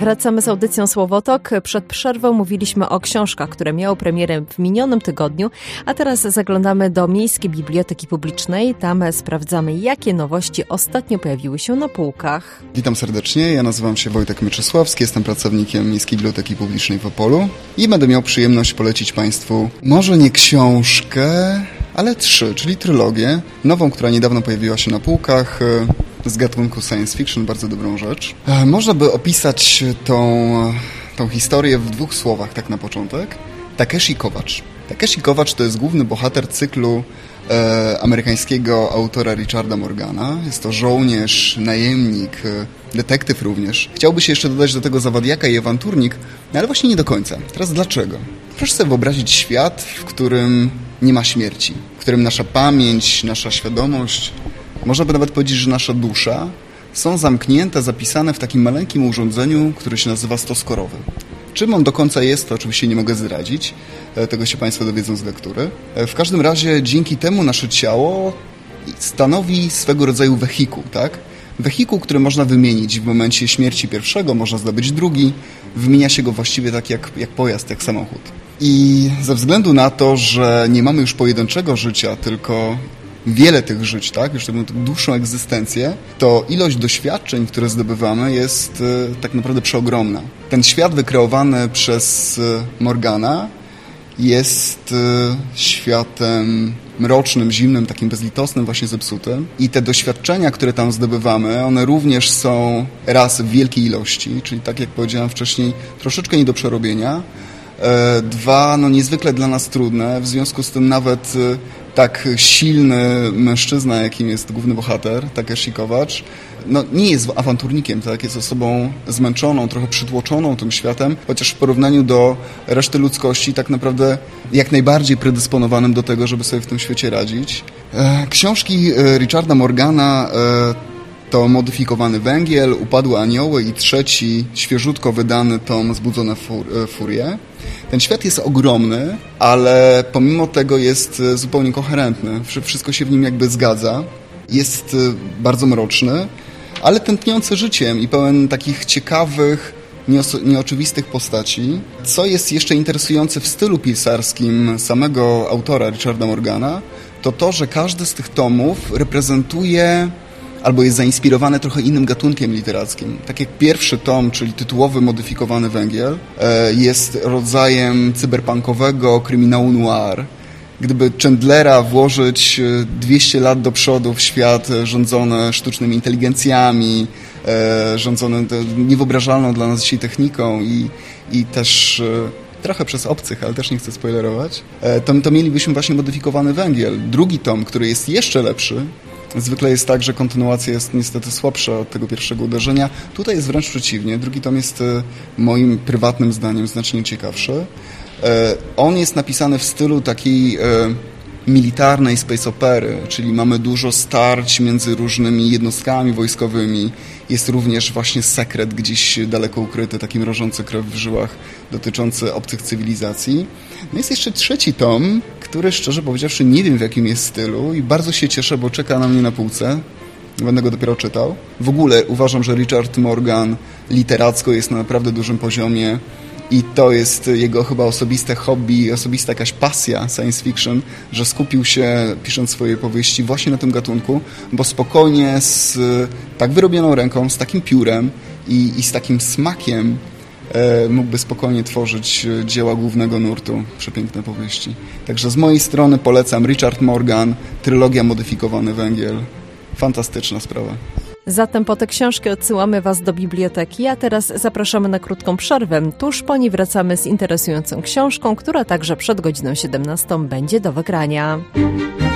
Wracamy z audycją Słowotok. Przed przerwą mówiliśmy o książkach, które miały premierę w minionym tygodniu, a teraz zaglądamy do Miejskiej Biblioteki Publicznej. Tam sprawdzamy, jakie nowości ostatnio pojawiły się na półkach. Witam serdecznie, ja nazywam się Wojtek Mieczysławski, jestem pracownikiem Miejskiej Biblioteki Publicznej w Opolu i będę miał przyjemność polecić Państwu może nie książkę, ale 3, czyli trylogię, nową, która niedawno pojawiła się na półkach, z gatunku science fiction, bardzo dobrą rzecz. Można by opisać tą historię w 2 słowach, tak na początek. Takeshi Kovacs. Takeshi Kovacs to jest główny bohater cyklu amerykańskiego autora Richarda Morgana. Jest to żołnierz, najemnik, detektyw również. Chciałby się jeszcze dodać do tego zawadiaka i awanturnik, ale właśnie nie do końca. Teraz dlaczego? Proszę sobie wyobrazić świat, w którym nie ma śmierci, w którym nasza pamięć, nasza świadomość, można by nawet powiedzieć, że nasza dusza są zamknięte, zapisane w takim maleńkim urządzeniu, które się nazywa stos korowy. Czym on do końca jest, to oczywiście nie mogę zdradzić. Tego się Państwo dowiedzą z lektury. W każdym razie dzięki temu nasze ciało stanowi swego rodzaju wehikuł, tak? Wehikuł, który można wymienić w momencie śmierci pierwszego, można zdobyć drugi. Wymienia się go właściwie tak jak pojazd, jak samochód. I ze względu na to, że nie mamy już pojedynczego życia, tylko wiele tych żyć, tak? Już taką dłuższą egzystencję, to ilość doświadczeń, które zdobywamy, jest tak naprawdę przeogromna. Ten świat wykreowany przez Morgana jest światem mrocznym, zimnym, takim bezlitosnym, właśnie zepsutym. I te doświadczenia, które tam zdobywamy, one również są raz w wielkiej ilości, czyli tak jak powiedziałem wcześniej, troszeczkę nie do przerobienia. 2, niezwykle dla nas trudne, w związku z tym nawet tak silny mężczyzna, jakim jest główny bohater, Takeshi Kovacs, nie jest awanturnikiem, tak? Jest osobą zmęczoną, trochę przytłoczoną tym światem, chociaż w porównaniu do reszty ludzkości tak naprawdę jak najbardziej predysponowanym do tego, żeby sobie w tym świecie radzić. Książki Richarda Morgana to Modyfikowany węgiel, Upadłe anioły i 3, świeżutko wydany tom Zbudzone furie. Ten świat jest ogromny, ale pomimo tego jest zupełnie koherentny. Wszystko się w nim jakby zgadza. Jest bardzo mroczny, ale tętniący życiem i pełen takich ciekawych, nieoczywistych postaci. Co jest jeszcze interesujące w stylu pisarskim samego autora Richarda Morgana, to, że każdy z tych tomów reprezentuje albo jest zainspirowany trochę innym gatunkiem literackim. Tak jak pierwszy tom, czyli tytułowy Modyfikowany węgiel, jest rodzajem cyberpunkowego kryminału noir. Gdyby Chandlera włożyć 200 lat do przodu w świat rządzony sztucznymi inteligencjami, rządzony niewyobrażalną dla nas dzisiaj techniką i też trochę przez obcych, ale też nie chcę spoilerować, to mielibyśmy właśnie Modyfikowany węgiel. Drugi tom, który jest jeszcze lepszy, zwykle jest tak, że kontynuacja jest niestety słabsza od tego pierwszego uderzenia. Tutaj jest wręcz przeciwnie. Drugi tom jest moim prywatnym zdaniem znacznie ciekawszy. On jest napisany w stylu takiej militarnej space opery, czyli mamy dużo starć między różnymi jednostkami wojskowymi. Jest również właśnie sekret gdzieś daleko ukryty, taki mrożący krew w żyłach, dotyczący obcych cywilizacji. Jest jeszcze 3 tom, który szczerze powiedziawszy nie wiem w jakim jest stylu i bardzo się cieszę, bo czeka na mnie na półce. Będę go dopiero czytał. W ogóle uważam, że Richard Morgan literacko jest na naprawdę dużym poziomie i to jest jego chyba osobiste hobby, osobista jakaś pasja science fiction, że skupił się, pisząc swoje powieści, właśnie na tym gatunku, bo spokojnie z tak wyrobioną ręką, z takim piórem i z takim smakiem mógłby spokojnie tworzyć dzieła głównego nurtu, przepiękne powieści. Także z mojej strony polecam Richard Morgan, trylogia Modyfikowany węgiel. Fantastyczna sprawa. Zatem po tę książkę odsyłamy Was do biblioteki, a teraz zapraszamy na krótką przerwę. Tuż po niej wracamy z interesującą książką, która także przed godziną 17 będzie do wygrania.